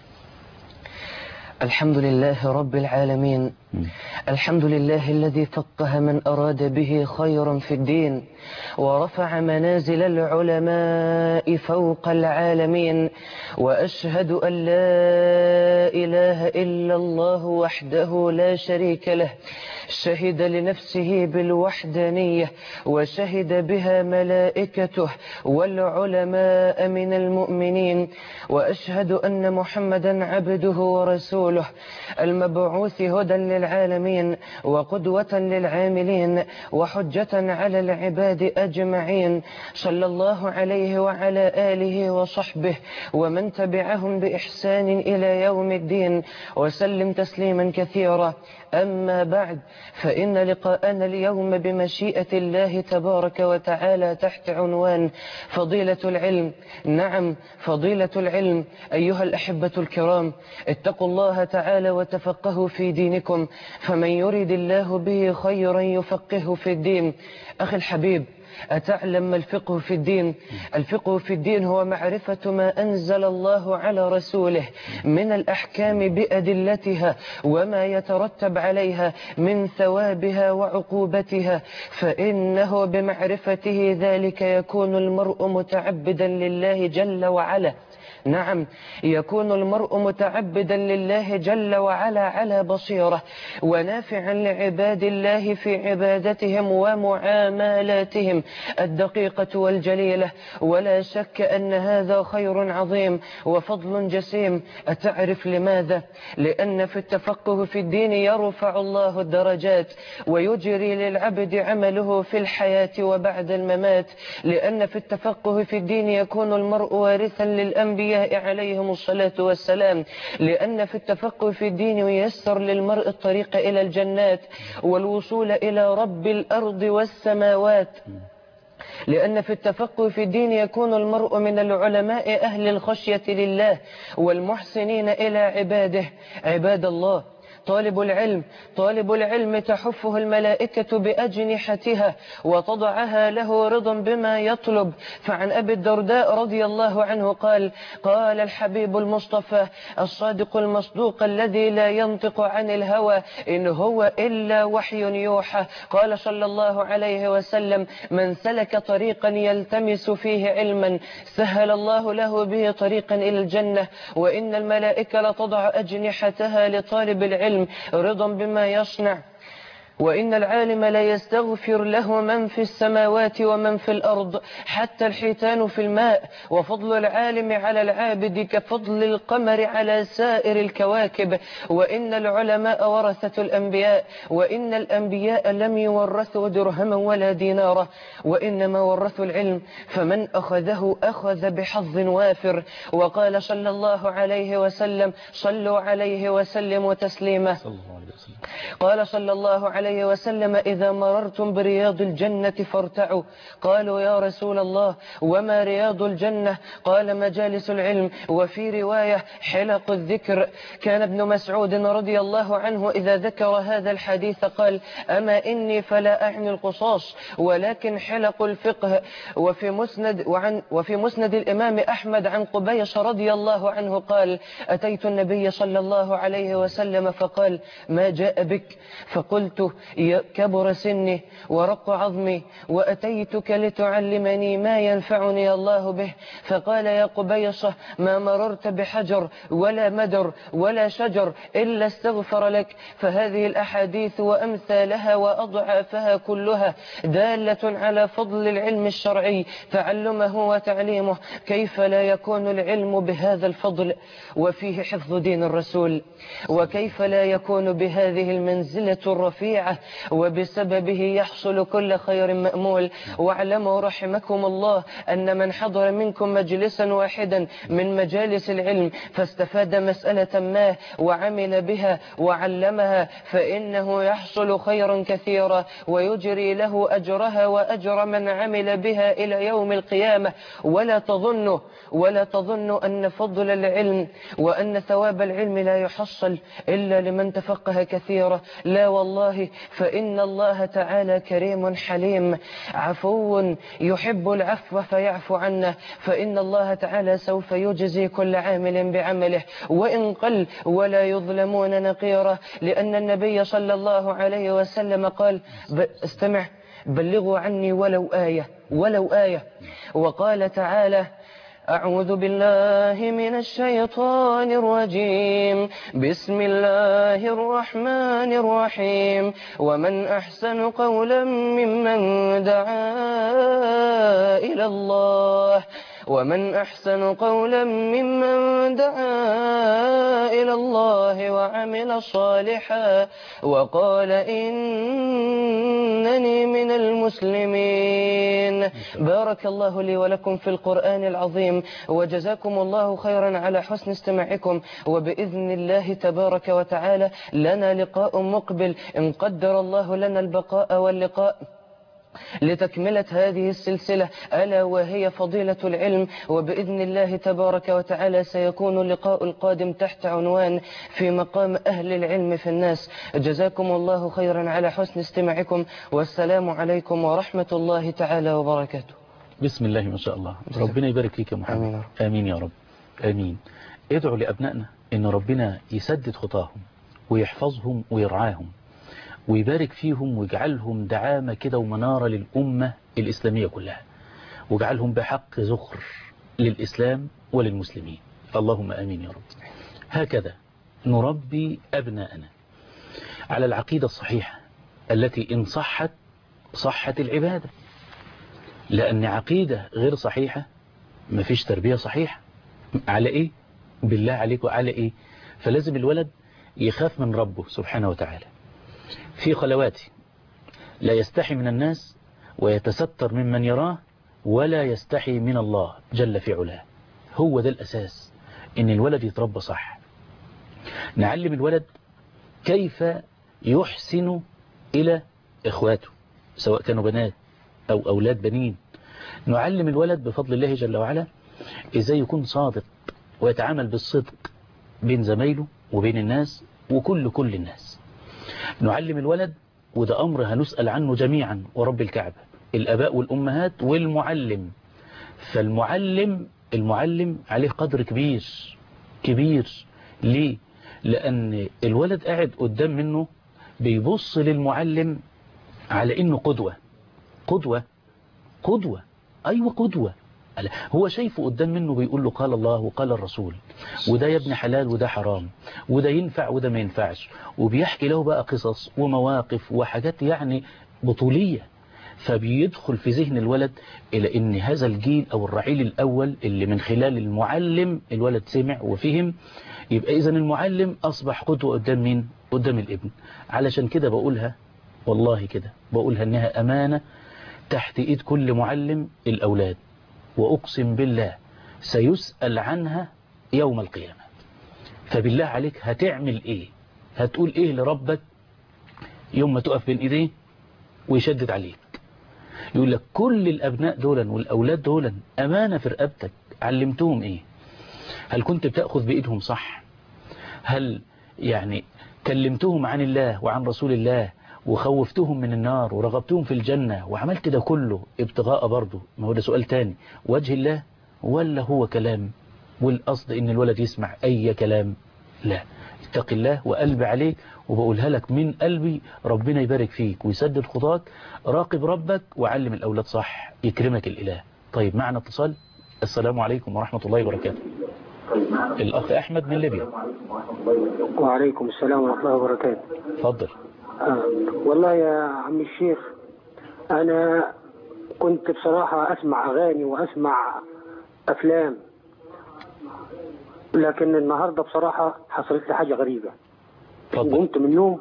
الحمد لله رب العالمين. الحمد لله الذي فقه من أراد به خيرا في الدين ورفع منازل العلماء فوق العالمين، وأشهد أن لا إله إلا الله وحده لا شريك له، شهد لنفسه بالوحدانية وشهد بها ملائكته والعلماء من المؤمنين، وأشهد أن محمدا عبده ورسوله المبعوث هدى للعالمين وقدوة للعاملين وحجة على العباد أجمعين، صلى الله عليه وعلى آله وصحبه ومن تبعهم بإحسان إلى يوم الدين، وسلم تسليما كثيرا. أما بعد، فإن لقاءنا اليوم بمشيئة الله تبارك وتعالى تحت عنوان فضيلة العلم. نعم، فضيلة العلم. أيها الأحبة الكرام، اتقوا الله تعالى وتفقهوا في دينكم، فمن يريد الله به خيرا يفقهه في الدين. أخي الحبيب، أتعلم ما الفقه في الدين؟ الفقه في الدين هو معرفة ما أنزل الله على رسوله من الأحكام بأدلتها وما يترتب عليها من ثوابها وعقوبتها، فإنه بمعرفته ذلك يكون المرء متعبدا لله جل وعلا. نعم، يكون المرء متعبدا لله جل وعلا على بصيرة، ونافعا لعباد الله في عبادتهم ومعاملاتهم الدقيقة والجليلة. ولا شك أن هذا خير عظيم وفضل جسيم. أتعرف لماذا؟ لأن في التفقه في الدين يرفع الله الدرجات ويجري للعبد عمله في الحياة وبعد الممات. لأن في التفقه في الدين يكون المرء وارثا للأنبياء عليهم الصلاة والسلام. لأن في التفقه في الدين ييسر للمرء الطريق إلى الجنات والوصول إلى رب الأرض والسماوات. لأن في التفقه في الدين يكون المرء من العلماء أهل الخشية لله والمحسنين إلى عباده. عباد الله، طالب العلم طالب العلم تحفه الملائكة بأجنحتها وتضعها له رضا بما يطلب. فعن أبي الدرداء رضي الله عنه قال: قال الحبيب المصطفى الصادق المصدوق الذي لا ينطق عن الهوى إن هو إلا وحي يوحى. قال صلى الله عليه وسلم: من سلك طريقا يلتمس فيه علما سهل الله له به طريقا إلى الجنة. وإن الملائكة لتضع أجنحتها لطالب العلم رضا بما يصنع. وإن العالم لا يستغفر له من في السماوات ومن في الأرض حتى الحيتان في الماء. وفضل العالم على العابد كفضل القمر على سائر الكواكب. وإن العلماء ورثة الأنبياء، وإن الأنبياء لم يورثوا درهما ولا دينارا، وإنما ورثوا العلم، فمن أخذه أخذ بحظ وافر. وقال صلى الله عليه وسلم: صلوا عليه وسلموا تسليما. قال صلى الله عليه وسلم: إذا مررتم برياض الجنة فارتعوا. قالوا: يا رسول الله وما رياض الجنة؟ قال: مجالس العلم، وفي رواية حلق الذكر. كان ابن مسعود رضي الله عنه إذا ذكر هذا الحديث قال: أما إني فلا أعني القصاص ولكن حلق الفقه. وفي مسند, وعن وفي مسند الإمام أحمد عن قبيص رضي الله عنه قال: أتيت النبي صلى الله عليه وسلم فقال: ما جاء بك؟ فقلت: كبر سني ورق عظمي وأتيتك لتعلمني ما ينفعني الله به. فقال: يا قبيصة ما مررت بحجر ولا مدر ولا شجر إلا استغفر لك. فهذه الأحاديث وأمثالها وأضعافها كلها دالة على فضل العلم الشرعي تعلمه وتعليمه. كيف لا يكون العلم بهذا الفضل وفيه حفظ دين الرسول؟ وكيف لا يكون بهذه المنزلة الرفيعة وبسببه يحصل كل خير مأمول؟ واعلموا رحمكم الله أن من حضر منكم مجلسا واحدا من مجالس العلم فاستفاد مسألة ما وعمل بها وعلمها فإنه يحصل خيرا كثيرا ويجري له أجرها وأجر من عمل بها إلى يوم القيامة. ولا تظنوا ولا تظنوا أن فضل العلم وأن ثواب العلم لا يحصل إلا لمن تفقه كثيرا. لا والله، فإن الله تعالى كريم حليم عفو يحب العفو فيعفو عنه. فإن الله تعالى سوف يجزي كل عامل بعمله وإن قل ولا يظلمون نقيرا. لأن النبي صلى الله عليه وسلم قال: استمع، بلغوا عني ولو آية ولو آية. وقال تعالى: أعوذ بالله من الشيطان الرجيم، بسم الله الرحمن الرحيم. ومن أحسن قولا ممن دعا إلى الله ومن أحسن قولا ممن دعا إلى الله وعمل صالحا وقال إنني من المسلمين. بارك الله لي ولكم في القرآن العظيم، وجزاكم الله خيرا على حسن استماعكم. وبإذن الله تبارك وتعالى لنا لقاء مقبل إن قدر الله لنا البقاء واللقاء لتكملة هذه السلسلة ألا وهي فضيلة العلم. وبإذن الله تبارك وتعالى سيكون اللقاء القادم تحت عنوان في مقام أهل العلم في الناس. جزاكم الله خيرا على حسن استماعكم، والسلام عليكم ورحمة الله تعالى وبركاته. بسم الله ما شاء الله. ربنا يبارك فيك يا محمد. آمين. آمين يا رب. آمين. ادعوا لأبنائنا إن ربنا يسدد خطاهم ويحفظهم ويرعاهم ويبارك فيهم ويجعلهم دعامة كده ومنارة للأمة الإسلامية كلها، ويجعلهم بحق ذخر للإسلام وللمسلمين. اللهم آمين يا رب. هكذا نربي أبناءنا على العقيدة الصحيحة التي إن صحت صحت العبادة، لأن عقيدة غير صحيحة مفيش تربية صحيحة. على إيه؟ بالله عليك وعلى إيه؟ فلازم الولد يخاف من ربه سبحانه وتعالى في خلواته، لا يستحي من الناس ويتستر ممن يراه، ولا يستحي من الله جل في علاه. هو ده الأساس، إن الولد يتربى صح. نعلم الولد كيف يحسن إلى إخواته سواء كانوا بنات أو أولاد بنين. نعلم الولد بفضل الله جل وعلا إزاي يكون صادق ويتعامل بالصدق بين زمايله وبين الناس وكل كل الناس. نعلم الولد، وده أمر هنسأل عنه جميعا ورب الكعبة، الأباء والأمهات والمعلم. فالمعلم المعلم عليه قدر كبير كبير. ليه؟ لأن الولد قاعد قدام منه بيبص للمعلم على إنه قدوة قدوة قدوة أيوة قدوة. هو شايفه قدام منه بيقول له قال الله وقال الرسول، وده يا ابن حلال وده حرام، وده ينفع وده ما ينفعش، وبيحكي له بقى قصص ومواقف وحاجات يعني بطولية. فبيدخل في ذهن الولد إلى إن هذا الجيل أو الرعيل الأول اللي من خلال المعلم الولد سمع وفهم، يبقى إذن المعلم أصبح قدوة قدام مين؟ قدام الابن. علشان كده بقولها والله كده بقولها إنها أمانة تحت إيد كل معلم الأولاد، وأقسم بالله سيسأل عنها يوم القيامة. فبالله عليك هتعمل إيه؟ هتقول إيه لربك يوم ما تقف بين إيديه ويشدد عليك يقول لك كل الأبناء دولا والأولاد دولا أمانة في رقبتك، علمتهم إيه؟ هل كنت بتأخذ بإيدهم صح؟ هل يعني كلمتهم عن الله وعن رسول الله وخوفتهم من النار ورغبتهم في الجنة وعملت ده كله ابتغاء برضه؟ ما هو ده سؤال تاني، وجه الله ولا هو كلام والقصد ان الولد يسمع اي كلام؟ لا، اتق الله وقلب عليك، وبقولها لك من قلبي، ربنا يبارك فيك ويسدد خطاك. راقب ربك وعلم الاولاد صح يكرمك الاله. طيب معنا اتصال. السلام عليكم ورحمة الله وبركاته. الاخ احمد من ليبيا. وعليكم السلام ورحمة الله وبركاته. اتفضل. آه. والله يا عم الشيخ، أنا كنت بصراحة أسمع أغاني وأسمع أفلام، لكن النهاردة بصراحة حصلت لي حاجة غريبة. قمت من النوم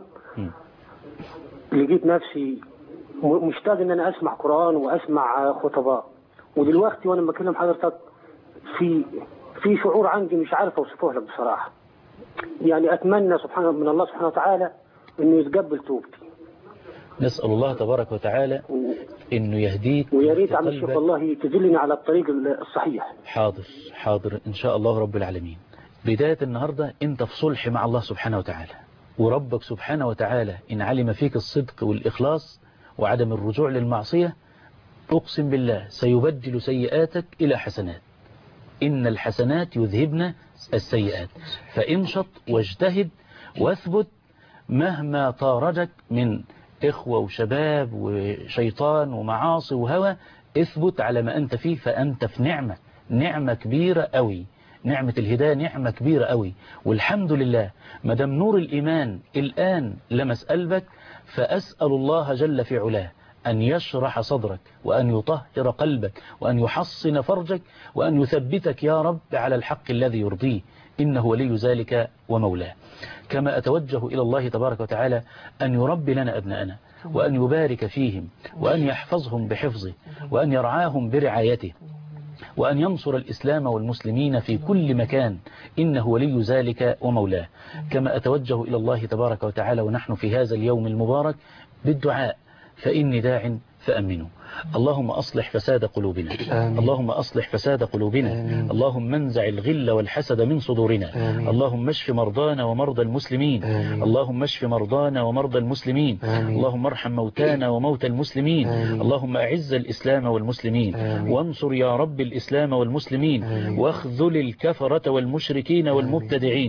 لقيت نفسي مشتاق إن أنا أسمع قرآن وأسمع خطباء، ودلوقتي وأنا بكلم حضرتك في في شعور عندي مش عارف أوصفه لك بصراحة. يعني أتمنى سبحانه من الله سبحانه وتعالى إنه يتقبل توبتي. نسأل الله تبارك وتعالى إنه يهديك، ويا ريت عم الشيخ والله تدلني على الطريق الصحيح. حاضر حاضر إن شاء الله رب العالمين. بداية النهاردة أنت في صلح مع الله سبحانه وتعالى، وربك سبحانه وتعالى إن علم فيك الصدق والإخلاص وعدم الرجوع للمعصية، أقسم بالله سيبدل سيئاتك إلى حسنات. إن الحسنات يذهبن السيئات، فانشط واجتهد واثبت مهما طاردك من إخوة وشباب وشيطان ومعاصي وهوى. اثبت على ما أنت فيه، فأنت في نعمة نعمة كبيرة قوي. نعمة الهداية نعمة كبيرة قوي، والحمد لله مدام نور الإيمان الآن لمس قلبك، فأسأل الله جل في علاه أن يشرح صدرك وأن يطهر قلبك وأن يحصن فرجك وأن يثبتك يا رب على الحق الذي يرضيه، إنه ولي ذلك ومولاه. كما أتوجه إلى الله تبارك وتعالى أن يربي لنا أبناءنا وأن يبارك فيهم وأن يحفظهم بحفظه وأن يرعاهم برعايته وأن ينصر الإسلام والمسلمين في كل مكان، إنه ولي ذلك ومولاه. كما أتوجه إلى الله تبارك وتعالى ونحن في هذا اليوم المبارك بالدعاء، فإني داع فأمنوا. اللهم أصلح فساد قلوبنا، آمين. اللهم أصلح فساد قلوبنا، آمين. اللهم انزع الغل والحسد من صدورنا، آمين. اللهم اشف مرضانا ومرضى المسلمين، آمين. اللهم اشف مرضانا ومرضى المسلمين، آمين. اللهم ارحم موتانا وموتى المسلمين، آمين. اللهم أعز الإسلام والمسلمين، آمين. وانصر يا رب الإسلام والمسلمين، آمين. واخذل الكفرة والمشركين والمبتدعين،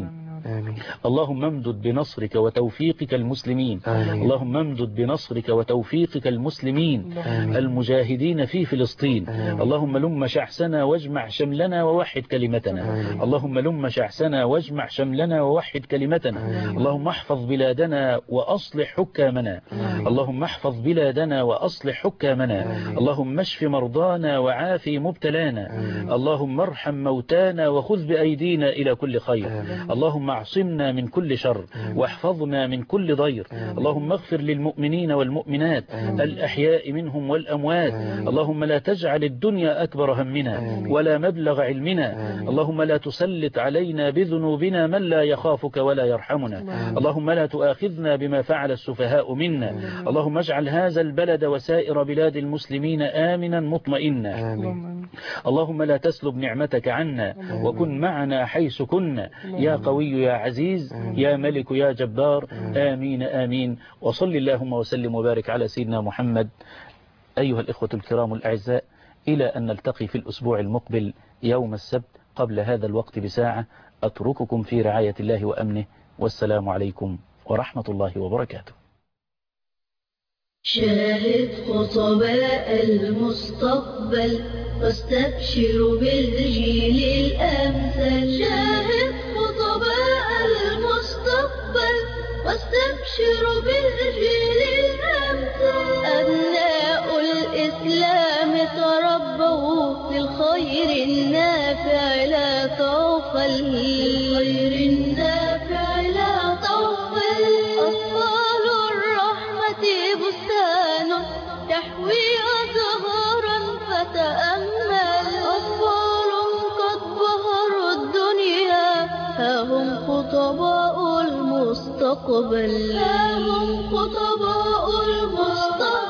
آمين. اللهم امدد بنصرك وتوفيقك المسلمين. آمين. اللهم امدد بنصرك وتوفيقك المسلمين آمين. المجاهدين في فلسطين. آمين. اللهم لم شعثنا واجمع شملنا ووحد كلمتنا. آمين. اللهم لم شعثنا واجمع شملنا ووحد كلمتنا. آمين. اللهم احفظ بلادنا وأصلح حكامنا. آمين. اللهم احفظ بلادنا وأصلح حكامنا. آمين. اللهم اشف مرضانا وعافي مبتلانا. آمين. اللهم ارحم موتانا وخذ بأيدينا إلى كل خير. آمين. اللهم اعصمنا من كل شر آمين. واحفظنا من كل ضير. آمين. اللهم اغفر للمؤمنين والمؤمنات آمين. الأحياء منهم والأموات. آمين. اللهم لا تجعل الدنيا أكبر همنا آمين. ولا مبلغ علمنا. آمين. اللهم لا تسلط علينا بذنوبنا من لا يخافك ولا يرحمنا. آمين. اللهم لا تؤاخذنا بما فعل السفهاء منا. آمين. اللهم اجعل هذا البلد وسائر بلاد المسلمين آمنا مطمئنا. آمين. اللهم لا تسلب نعمتك عنا وكن معنا حيث كنا يا قوي يا عزيز يا ملك يا جبار. آمين آمين. وصل اللهم وسلم وبارك على سيدنا محمد. أيها الإخوة الكرام الأعزاء، إلى أن نلتقي في الأسبوع المقبل يوم السبت قبل هذا الوقت بساعة، أترككم في رعاية الله وأمنه، والسلام عليكم ورحمة الله وبركاته. شاهد خطباء المستقبل واستبشر بالجيل الأمثل. شاهد خطباء المستقبل واستبشر بالجيل الأمثل. أبناء الإسلام تربوا للخير النافع لا تغفل. للخير النافع لا تغفل. أطفال الرحمة بستان تحوي أزهارا فتأمل. أطفال قد بهروا الدنيا ها هم خطباء المستقبل. ها هم خطباء المستقبل.